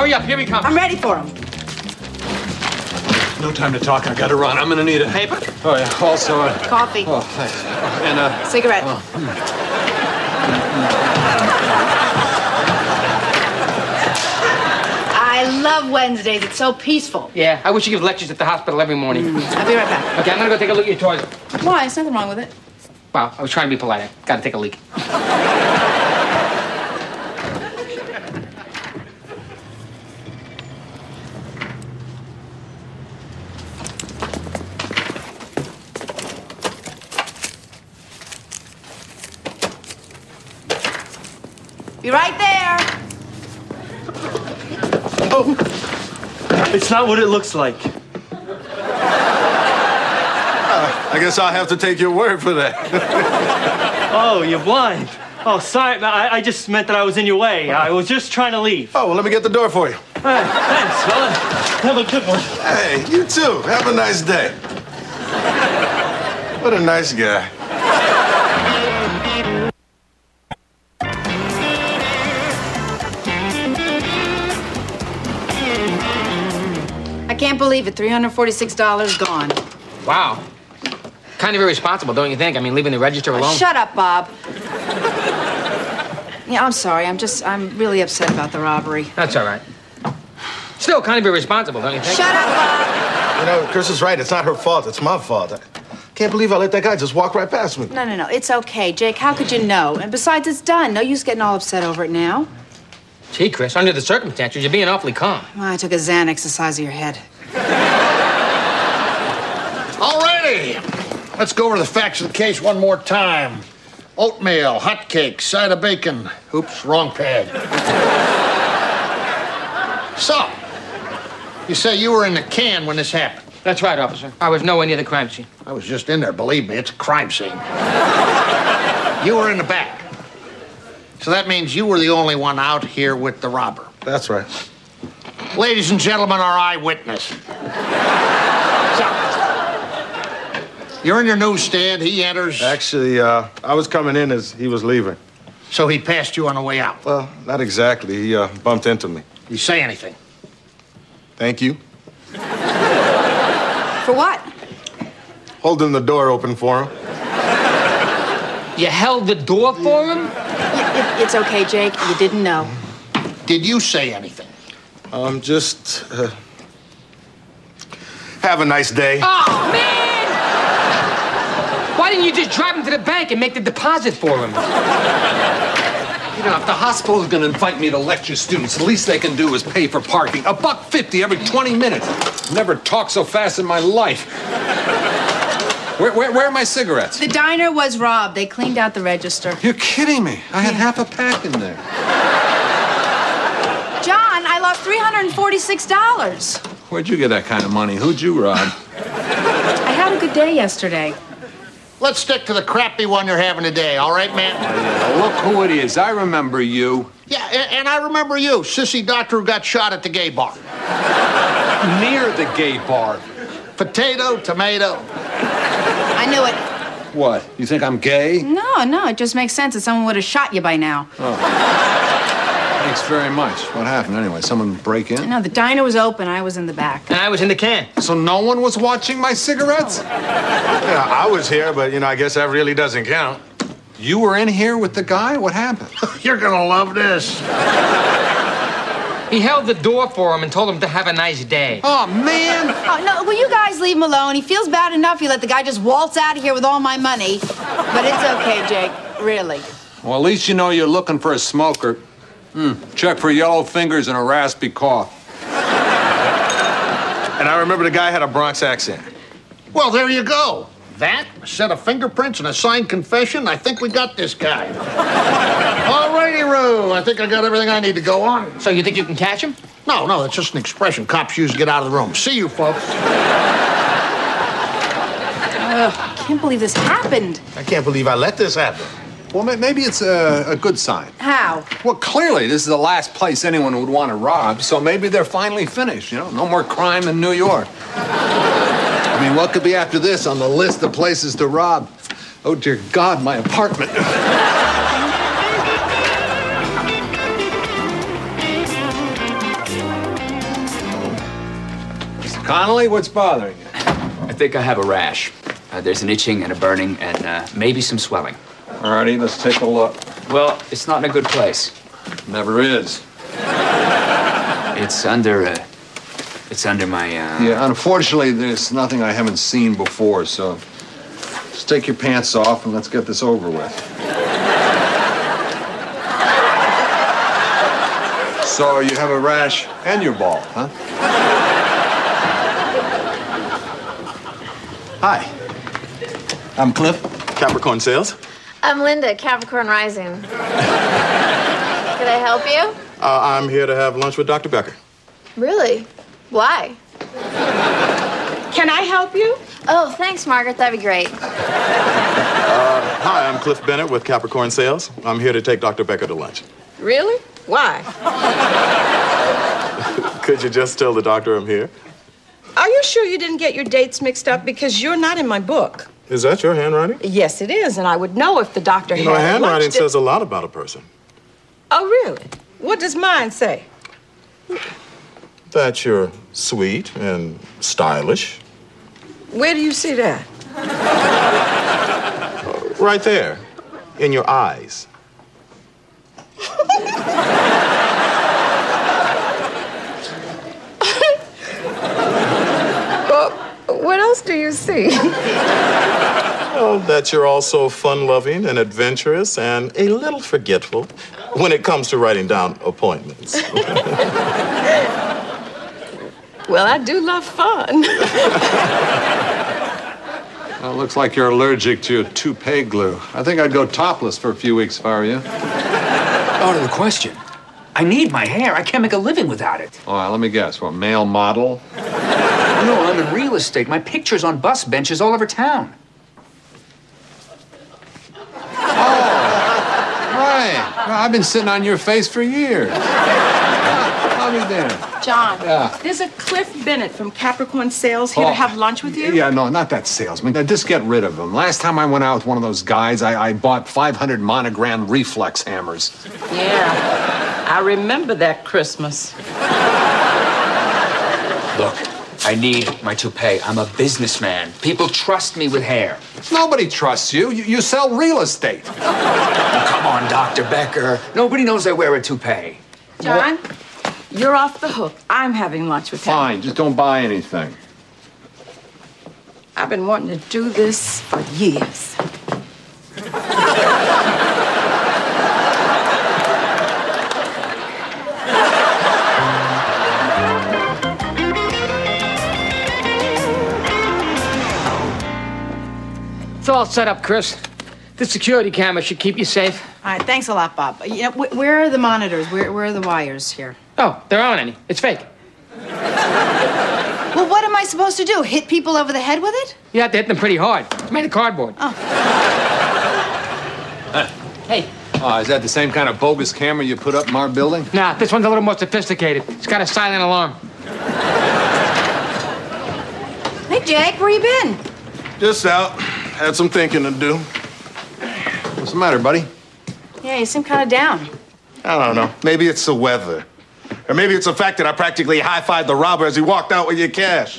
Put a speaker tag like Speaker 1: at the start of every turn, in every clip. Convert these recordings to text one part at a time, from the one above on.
Speaker 1: Hurry up, here he comes.
Speaker 2: I'm ready for him.
Speaker 3: No time to talk. I gotta run. I'm gonna need a
Speaker 1: Paper?
Speaker 3: Oh yeah. Also,
Speaker 2: Coffee.
Speaker 3: Oh, thanks. And
Speaker 2: Cigarette. I love Wednesdays. It's so peaceful.
Speaker 1: Yeah, I wish you give lectures at the hospital every morning.
Speaker 2: I'll be right back.
Speaker 1: Okay, I'm gonna go take a look at your toilet.
Speaker 2: Why? There's nothing wrong with it.
Speaker 1: Well, I was trying to be polite. I gotta take a leak.
Speaker 2: Be right there.
Speaker 4: Oh, it's not what it looks like.
Speaker 5: I guess I'll have to take your word for that.
Speaker 4: Oh, you're blind. Oh, sorry. I just meant that I was in your way. I was just trying to leave.
Speaker 5: Oh, well, let me get the door for you.
Speaker 4: Hey, thanks, fella. Have a good one.
Speaker 5: Hey, you too. Have a nice day. What a nice guy.
Speaker 2: I can't believe it. $346 gone.
Speaker 1: Wow. Kind of irresponsible, don't you think? I mean, leaving the register alone.
Speaker 2: Shut up, Bob. Yeah, I'm sorry. I'm really upset about the robbery.
Speaker 1: That's all right. Still kind of irresponsible, don't you think?
Speaker 2: Shut up, Bob.
Speaker 5: You know, Chris is right. It's not her fault. It's my fault. I can't believe I let that guy just walk right past me.
Speaker 2: No. It's okay, Jake. How could you know? And besides, it's done. No use getting all upset over it now.
Speaker 1: Gee, Chris, under the circumstances, you're being awfully calm.
Speaker 2: Well, I took a Xanax the size of your head.
Speaker 6: All righty. Let's go over the facts of the case one more time. Oatmeal, hotcakes, side of bacon. Oops, wrong pad. So, you say you were in the can when this happened?
Speaker 1: That's right, officer. I was nowhere near the crime scene.
Speaker 6: I was just in there, believe me, it's a crime scene. You were in the back. So that means you were the only one out here with the robber.
Speaker 5: That's right.
Speaker 6: Ladies and gentlemen, our eyewitness. So, you're in your newsstand, he enters.
Speaker 5: Actually, I was coming in as he was leaving.
Speaker 6: So he passed you on the way out?
Speaker 5: Well, not exactly. He bumped into me.
Speaker 6: Did you say anything?
Speaker 5: Thank you.
Speaker 2: For what?
Speaker 5: Holding the door open for him.
Speaker 1: You held the door for him?
Speaker 2: It's okay, Jake. You didn't know.
Speaker 6: Did you say anything?
Speaker 5: Just, have a nice day.
Speaker 1: Oh, man! Why didn't you just drive him to the bank and make the deposit for him?
Speaker 3: you know, if the hospital is gonna invite me to lecture students, the least they can do is pay for parking. $1.50 every 20 minutes. Never talked so fast in my life. Where are my cigarettes?
Speaker 2: The diner was robbed. They cleaned out the register.
Speaker 3: You're kidding me. I had half a pack in there.
Speaker 2: John, I lost $346.
Speaker 3: Where'd you get that kind of money? Who'd you rob?
Speaker 2: I had a good day yesterday.
Speaker 6: Let's stick to the crappy one you're having today, all right, man?
Speaker 3: Look who it is. I remember you.
Speaker 6: Yeah, and I remember you, sissy doctor who got shot at the gay bar.
Speaker 3: Near the gay bar.
Speaker 6: Potato, tomato.
Speaker 2: I knew it.
Speaker 3: What? You think I'm gay?
Speaker 2: No, it just makes sense that someone would have shot you by now.
Speaker 3: Thanks very much. What happened anyway? Someone break in?
Speaker 2: No, the diner was open. I was in the back.
Speaker 1: And I was in the can.
Speaker 3: So no one was watching my cigarettes?
Speaker 5: Yeah, I was here, but, you know, I guess that really doesn't count.
Speaker 3: You were in here with the guy? What happened?
Speaker 6: You're gonna love this.
Speaker 1: He held the door for him and told him to have a nice day.
Speaker 3: Oh, man!
Speaker 2: Oh, no, will you guys leave him alone? He feels bad enough he let the guy just waltz out of here with all my money. But it's okay, Jake. Really.
Speaker 3: Well, at least you know you're looking for a smoker. Check for yellow fingers and a raspy cough.
Speaker 5: And I remember the guy had a Bronx accent.
Speaker 6: Well, there you go. That, a set of fingerprints, and a signed confession. I think we got this guy. All righty, Roo. I think I got everything I need to go on.
Speaker 1: So you think you can catch him?
Speaker 6: No, that's just an expression cops use to get out of the room. See you, folks.
Speaker 2: I can't believe this happened.
Speaker 5: I can't believe I let this happen.
Speaker 3: Well, maybe it's a good sign.
Speaker 2: How?
Speaker 3: Well, clearly, this is the last place anyone would want to rob, so maybe they're finally finished, you know? No more crime in New York. I mean, what could be after this on the list of places to rob? Oh, dear God, my apartment. Connolly, what's bothering you?
Speaker 7: I think I have a rash. There's an itching and a burning and my some swelling.
Speaker 3: All righty, let's take a look.
Speaker 7: Well, it's not in a good place.
Speaker 3: Never is.
Speaker 7: It's under my,
Speaker 3: Yeah, unfortunately, there's nothing I haven't seen before, so just take your pants off and let's get this over with. So you have a rash and you're bald, huh?
Speaker 8: Hi, I'm Cliff, Capricorn Sales.
Speaker 9: I'm Linda, Capricorn Rising. Can I help you?
Speaker 8: I'm here to have lunch with Dr. Becker.
Speaker 9: Really? Why?
Speaker 10: Can I help you?
Speaker 9: Oh, thanks, Margaret. That'd be great.
Speaker 8: Hi, I'm Cliff Bennett with Capricorn Sales. I'm here to take Dr. Becker to lunch.
Speaker 10: Really? Why?
Speaker 8: Could you just tell the doctor I'm here?
Speaker 10: Are you sure you didn't get your dates mixed up? Because you're not in my book.
Speaker 8: Is that your handwriting?
Speaker 10: Yes, it is, and I would know if the doctor had
Speaker 8: handwriting
Speaker 10: watched it.
Speaker 8: says a lot about a person.
Speaker 10: Oh, really? What does mine say?
Speaker 8: That you're sweet and stylish.
Speaker 10: Where do you see that?
Speaker 8: Right there, in your eyes.
Speaker 10: Well, what else do you see?
Speaker 8: Oh, that you're also fun-loving and adventurous and a little forgetful when it comes to writing down appointments.
Speaker 10: Well, I do love fun.
Speaker 3: Well, it looks like you're allergic to toupee glue. I think I'd go topless for a few weeks if I were you.
Speaker 7: Out of the question. I need my hair. I can't make a living without it.
Speaker 3: All right, let me guess. What, male model?
Speaker 7: No, I'm in real estate. My picture's on bus benches all over town.
Speaker 3: Right. Well, I've been sitting on your face for years. I'll be there.
Speaker 10: John,
Speaker 3: Yeah.
Speaker 10: there's a Cliff Bennett from Capricorn Sales here to have lunch with you.
Speaker 3: Yeah, no, not that salesman. Just get rid of him. Last time I went out with one of those guys, I bought 500 monogram reflex hammers.
Speaker 10: Yeah, I remember that Christmas.
Speaker 7: Look, I need my toupee. I'm a businessman. People trust me with hair.
Speaker 3: Nobody trusts you. You sell real estate.
Speaker 7: Oh, come on, Dr. Becker. Nobody knows I wear a toupee.
Speaker 10: John, you're off the hook. I'm having lunch with him.
Speaker 3: Fine, just don't buy anything.
Speaker 10: I've been wanting to do this for years.
Speaker 1: It's all set up, Chris. The security camera should keep you safe.
Speaker 2: All right, thanks a lot, Bob. You know, where are the monitors? Where are the wires here?
Speaker 1: Oh, there aren't any. It's fake.
Speaker 2: Well, what am I supposed to do? Hit people over the head with it?
Speaker 1: You have to hit them pretty hard. It's made of cardboard.
Speaker 2: Oh.
Speaker 1: Hey.
Speaker 3: Is that the same kind of bogus camera you put up in our building?
Speaker 1: Nah, this one's a little more sophisticated. It's got a silent alarm.
Speaker 2: Hey, Jake, where you been?
Speaker 5: Just out. Had some thinking to do.
Speaker 3: What's the matter, buddy?
Speaker 2: Yeah, you seem kind of down.
Speaker 5: I don't know. Maybe it's the weather. Or maybe it's the fact that I practically high-fived the robber as he walked out with your cash.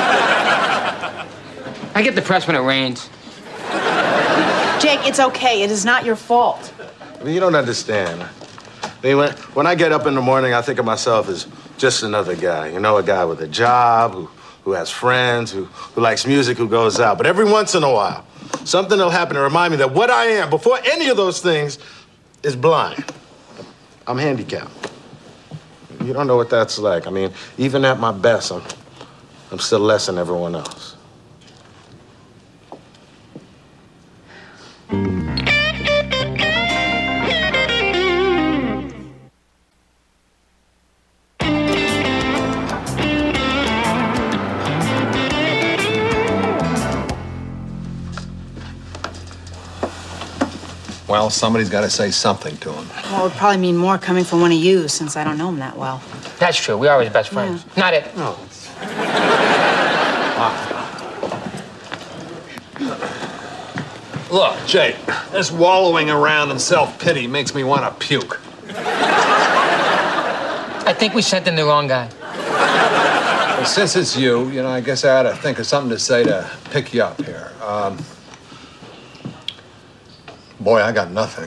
Speaker 1: I get depressed when it rains.
Speaker 2: Jake, it's okay. It is not your fault.
Speaker 5: I mean, you don't understand. I mean, when I get up in the morning, I think of myself as just another guy. You know, a guy with a job, who has friends, who likes music, who goes out. But every once in a while, something will happen to remind me that what I am, before any of those things, is blind. I'm handicapped. You don't know what that's like. I mean, even at my best, I'm still less than everyone else.
Speaker 3: Well, somebody's got to say something to him.
Speaker 2: Well, it would probably mean more coming from one of you, since I don't know him that well.
Speaker 1: That's true. We are always best friends.
Speaker 2: Yeah.
Speaker 1: Not it.
Speaker 3: No. Look, Jake, this wallowing around in self-pity makes me want to puke.
Speaker 1: I think we sent in the wrong guy.
Speaker 3: Since it's you, I guess I ought to think of something to say to pick you up here. Boy, I got nothing.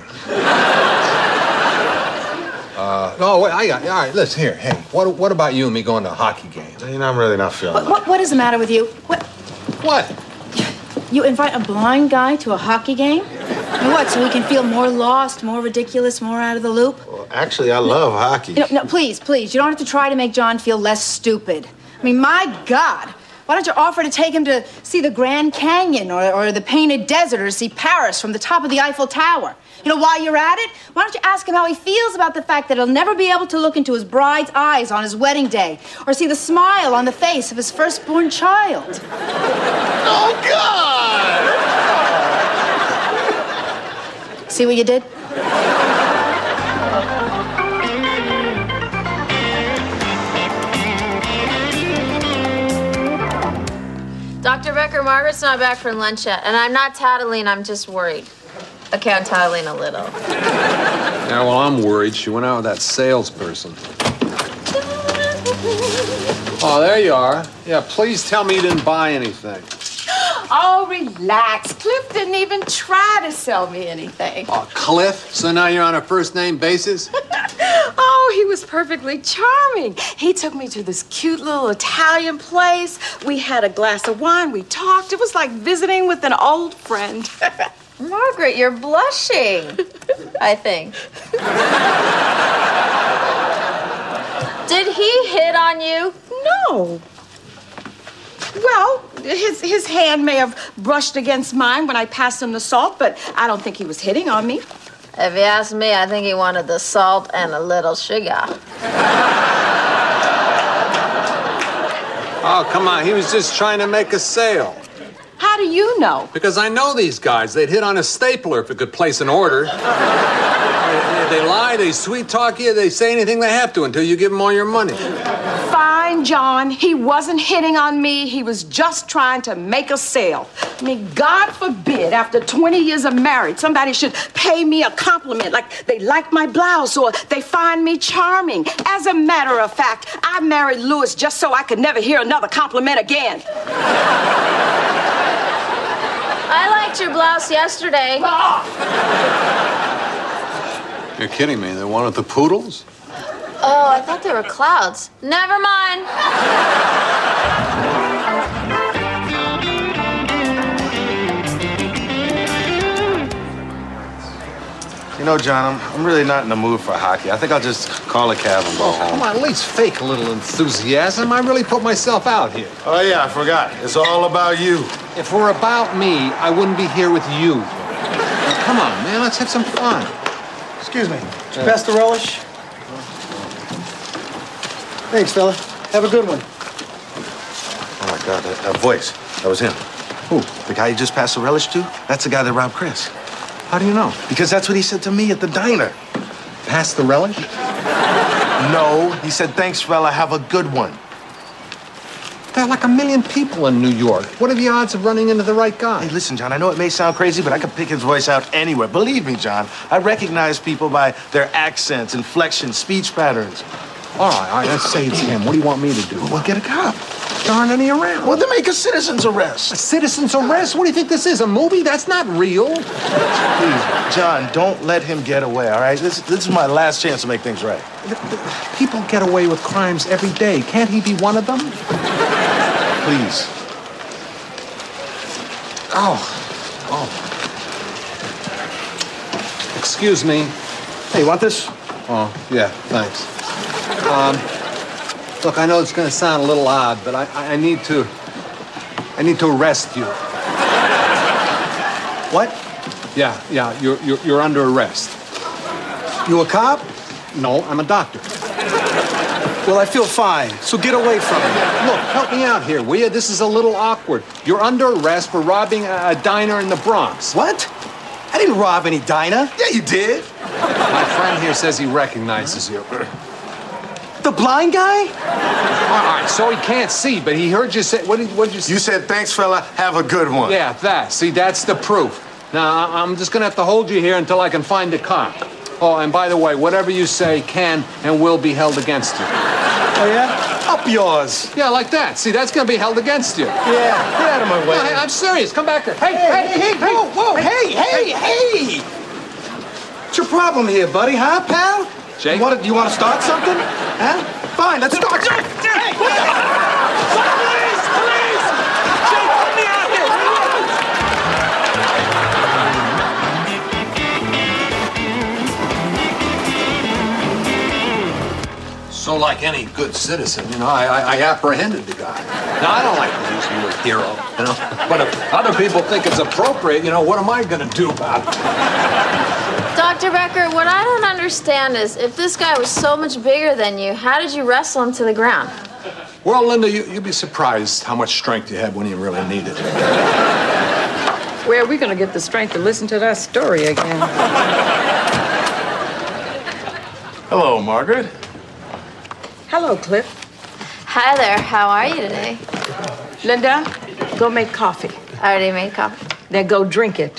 Speaker 3: No, wait, all right, listen here. Hey, what about you and me going to a hockey game?
Speaker 5: I'm really not feeling it.
Speaker 2: What is the matter with you?
Speaker 3: What?
Speaker 2: You invite a blind guy to a hockey game? What, so he can feel more lost, more ridiculous, more out of the loop?
Speaker 5: Well, actually, I love hockey.
Speaker 2: No, please, you don't have to try to make John feel less stupid. I mean, my God. Why don't you offer to take him to see the Grand Canyon or the Painted Desert or see Paris from the top of the Eiffel Tower? While you're at it, why don't you ask him how he feels about the fact that he'll never be able to look into his bride's eyes on his wedding day or see the smile on the face of his firstborn child?
Speaker 6: Oh, God!
Speaker 2: See what you did?
Speaker 9: Dr. Becker, Margaret's not back for lunch yet, and I'm not tattling, I'm just worried. Okay, I'm tattling a little.
Speaker 3: Yeah, well, I'm worried. She went out with that salesperson. Oh, there you are. Yeah, please tell me you didn't buy anything.
Speaker 10: Oh, relax. Cliff didn't even try to sell me anything.
Speaker 3: Oh, Cliff? So now you're on a first-name basis?
Speaker 10: Oh, he was perfectly charming. He took me to this cute little Italian place. We had a glass of wine. We talked. It was like visiting with an old friend.
Speaker 9: Margaret, you're blushing, I think. Did he hit on you?
Speaker 10: No. Well, his hand may have brushed against mine when I passed him the salt, but I don't think he was hitting on me.
Speaker 9: If you ask me, I think he wanted the salt and a little sugar.
Speaker 3: Oh, come on. He was just trying to make a sale.
Speaker 10: How do you know?
Speaker 3: Because I know these guys. They'd hit on a stapler if it could place an order. They lie, they sweet-talk you, they say anything they have to until you give them all your money.
Speaker 10: Fine, John. He wasn't hitting on me. He was just trying to make a sale. I mean, God forbid, after 20 years of marriage, somebody should pay me a compliment like they like my blouse or they find me charming. As a matter of fact, I married Louis just so I could never hear another compliment again.
Speaker 9: I liked your blouse yesterday.
Speaker 3: You're kidding me. They wanted the poodles?
Speaker 9: Oh, I thought they were clouds. Never mind.
Speaker 5: John, I'm really not in the mood for hockey. I think I'll just call a cab and go home.
Speaker 3: Come on, at least fake a little enthusiasm. I really put myself out here.
Speaker 5: Oh, yeah, I forgot. It's all about you.
Speaker 3: If it were about me, I wouldn't be here with you. Now, come on, man, let's have some fun.
Speaker 11: Excuse me. Did you pass the relish? Thanks, fella. Have a good one.
Speaker 5: Oh, my God, that voice. That was him.
Speaker 3: Who?
Speaker 5: The guy you just passed the relish to? That's the guy that robbed Chris.
Speaker 3: How do you know?
Speaker 5: Because that's what he said to me at the diner.
Speaker 3: Pass the relish?
Speaker 5: No, he said, thanks, fella, have a good one.
Speaker 3: There are like 1 million people in New York. What are the odds of running into the right guy?
Speaker 5: Hey, listen, John, I know it may sound crazy, but I can pick his voice out anywhere. Believe me, John, I recognize people by their accents, inflections, speech patterns.
Speaker 3: All right, let's say it's him. What do you want me to do?
Speaker 5: Well, get a cop.
Speaker 3: There aren't any around.
Speaker 5: Well, then make a citizen's arrest.
Speaker 3: A citizen's arrest? What do you think this is, a movie? That's not real.
Speaker 5: Please, John, don't let him get away, all right? This is my last chance to make things right.
Speaker 3: People get away with crimes every day. Can't he be one of them?
Speaker 5: Please.
Speaker 3: Oh. Excuse me.
Speaker 11: Hey, you want this?
Speaker 3: Oh, yeah, thanks. Look, I know it's going to sound a little odd, but I need to arrest you.
Speaker 11: What?
Speaker 3: Yeah, you're under arrest.
Speaker 11: You a cop?
Speaker 3: No, I'm a doctor.
Speaker 11: Well, I feel fine, so get away from me.
Speaker 3: Look, help me out here, will you? This is a little awkward. You're under arrest for robbing a diner in the Bronx.
Speaker 11: What? I didn't rob any diner.
Speaker 5: Yeah, you did.
Speaker 3: My friend here says he recognizes you.
Speaker 11: The blind guy?
Speaker 3: All right, so he can't see, but he heard you say... What did you say?
Speaker 5: You said, thanks, fella, have a good one.
Speaker 3: Yeah, that. See, that's the proof. Now, I'm just going to have to hold you here until I can find a cop. Oh, and by the way, whatever you say can and will be held against you.
Speaker 11: Oh, yeah? Oh, up yours.
Speaker 3: Yeah, like that. See, that's gonna be held against you.
Speaker 11: Yeah, get out of my way.
Speaker 3: No, hey, I'm serious. Come back here. Hey,
Speaker 11: Whoa, hey! What's your problem here, buddy, huh, pal?
Speaker 3: Jake?
Speaker 11: You want to start something? Huh? Fine, let's start. Hey!
Speaker 1: Police! Jake, let me out here!
Speaker 3: So, like any good citizen, I apprehended the guy. Now, I don't like to use the word hero, But if other people think it's appropriate, what am I going to do about it?
Speaker 9: Dr. Becker, what I don't understand is if this guy was so much bigger than you, how did you wrestle him to the ground?
Speaker 3: Well, Linda, you'd be surprised how much strength you have when you really need it.
Speaker 10: Where are we going to get the strength to listen to that story again?
Speaker 5: Hello, Margaret.
Speaker 10: Hello, Cliff.
Speaker 9: Hi there, how are you today?
Speaker 10: Linda, go make coffee.
Speaker 9: I already made coffee.
Speaker 10: Then go drink it.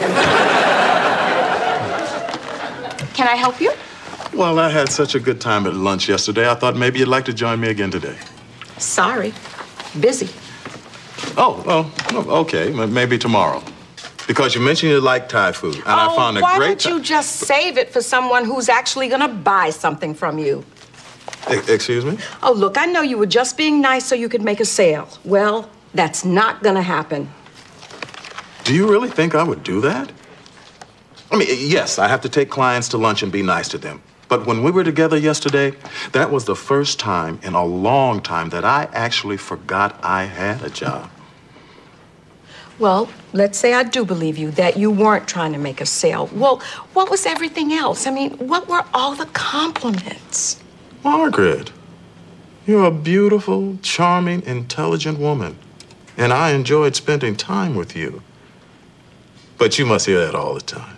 Speaker 10: Can I help you?
Speaker 8: Well, I had such a good time at lunch yesterday. I thought maybe you'd like to join me again today.
Speaker 10: Sorry. Busy.
Speaker 8: Oh, okay. Maybe tomorrow. Because you mentioned you like Thai food, and I found a
Speaker 10: why
Speaker 8: great...
Speaker 10: don't you just save it for someone who's actually going to buy something from you?
Speaker 8: Excuse me?
Speaker 10: Oh, look, I know you were just being nice so you could make a sale. Well, that's not going to happen.
Speaker 8: Do you really think I would do that? I mean, yes, I have to take clients to lunch and be nice to them. But when we were together yesterday, that was the first time in a long time that I actually forgot I had a job.
Speaker 10: Well, let's say I do believe you, that you weren't trying to make a sale. Well, what was everything else? I mean, what were all the compliments?
Speaker 8: Margaret, you're a beautiful, charming, intelligent woman. And I enjoyed spending time with you. But you must hear that all the time.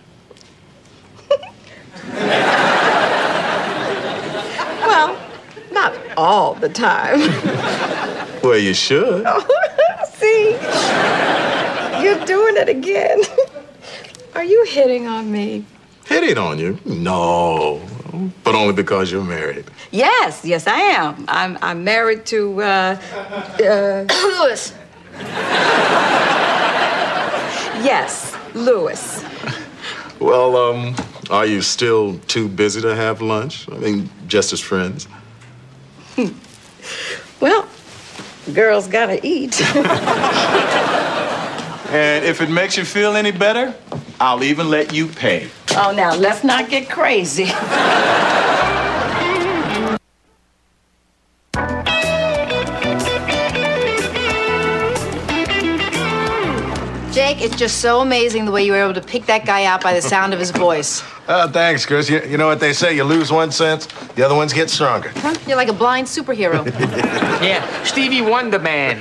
Speaker 10: Well, not all the time.
Speaker 8: Well, you should.
Speaker 10: See? You're doing it again. Are you hitting on me?
Speaker 8: Hitting on you? No. But only because you're married.
Speaker 10: Yes, I am. I'm married to,
Speaker 9: Louis.
Speaker 10: Yes, Louis.
Speaker 8: Well, are you still too busy to have lunch? I mean, just as friends?
Speaker 10: Well, girls gotta eat.
Speaker 11: And if it makes you feel any better, I'll even let you pay.
Speaker 10: Oh, now, let's not get crazy.
Speaker 2: Jake, it's just so amazing the way you were able to pick that guy out by the sound of his voice.
Speaker 5: Thanks, Chris. You know what they say, you lose one sense, the other ones get stronger.
Speaker 2: Huh? You're like a blind superhero.
Speaker 1: Yeah, Stevie Wonder Man.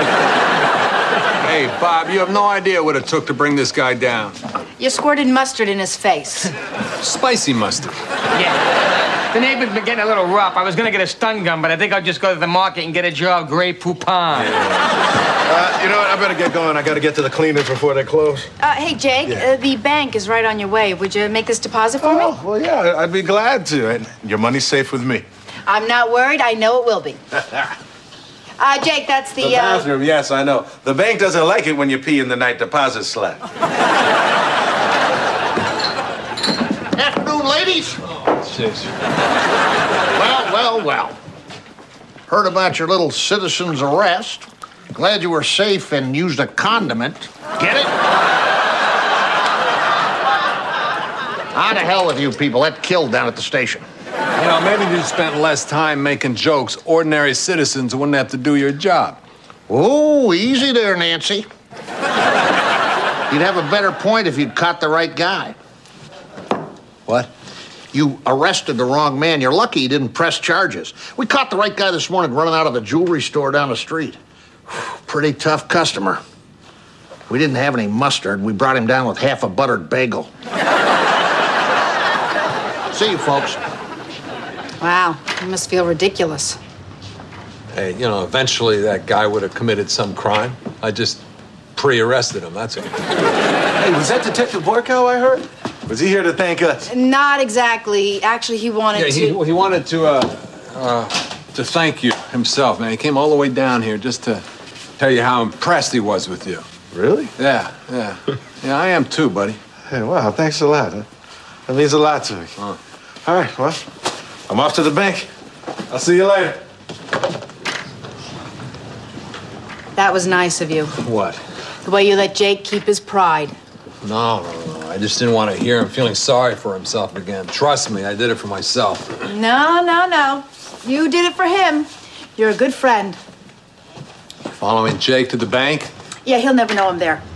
Speaker 3: Hey, Bob, you have no idea what it took to bring this guy down.
Speaker 2: You squirted mustard in his face.
Speaker 3: Spicy mustard.
Speaker 1: Yeah. The neighbor's been getting a little rough. I was gonna get a stun gun, but I think I'll just go to the market and get a jar of Grey Poupon.
Speaker 5: You know what? I better get going. I gotta get to the cleaners before they close.
Speaker 2: Hey, Jake, the bank is right on your way. Would you make this deposit for me?
Speaker 5: Oh, well, yeah, I'd be glad to. And your money's safe with me.
Speaker 2: I'm not worried. I know it will be. Jake, that's the
Speaker 5: bathroom, yes, I know. The bank doesn't like it when you pee in the night deposit slot.
Speaker 6: Afternoon, ladies. Well. Heard about your little citizen's arrest. Glad you were safe and used a condiment. Get it? How to hell with you people. That killed down at the station.
Speaker 3: Maybe if you spent less time making jokes, ordinary citizens wouldn't have to do your job.
Speaker 6: Oh, easy there, Nancy. You'd have a better point if you'd caught the right guy.
Speaker 3: What?
Speaker 6: You arrested the wrong man. You're lucky you didn't press charges. We caught the right guy this morning running out of the jewelry store down the street. Pretty tough customer. We didn't have any mustard. We brought him down with half a buttered bagel. See you, folks.
Speaker 2: Wow, you must feel ridiculous.
Speaker 3: Hey, eventually that guy would have committed some crime. I just pre-arrested him, that's all.
Speaker 5: Hey, was that Detective Borkow I heard? Was he here to thank us?
Speaker 2: Not exactly. Actually, he wanted to...
Speaker 3: He wanted to, to thank you himself, man. He came all the way down here just to tell you how impressed he was with you.
Speaker 5: Really?
Speaker 3: Yeah. Yeah, I am too, buddy.
Speaker 5: Hey, wow, thanks a lot. That means a lot to me. All right, well, I'm off to the bank. I'll see you later.
Speaker 2: That was nice of you.
Speaker 3: What?
Speaker 2: The way you let Jake keep his pride.
Speaker 3: No. I just didn't want to hear him feeling sorry for himself again. Trust me, I did it for myself.
Speaker 2: No. You did it for him. You're a good friend.
Speaker 3: Following Jake to the bank?
Speaker 2: Yeah, he'll never know I'm there.